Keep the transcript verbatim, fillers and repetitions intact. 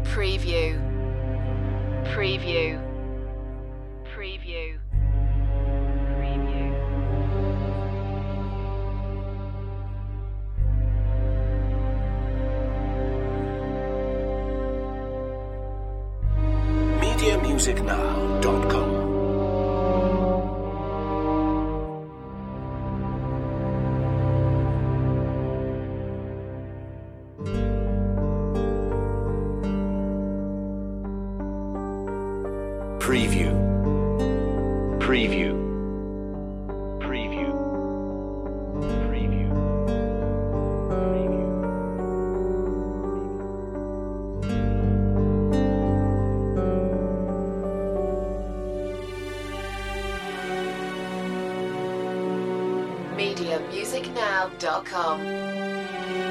Preview. Preview. Preview. Preview. media music now dot com Preview. Preview. Preview. Preview. media music now dot com